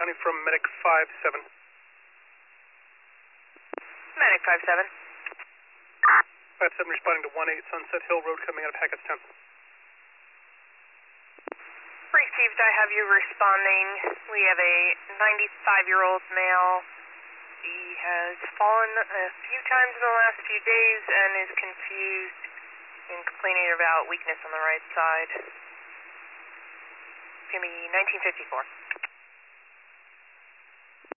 responding from Medic 5-7. Medic 5-7. 5-7 responding to 1-8 Sunset Hill Road coming out of Hackett's Town. Received, I have you responding. We have a 95-year-old male. He has fallen a few times in the last few days and is confused and complaining about weakness on the right side. It's going to be 1954.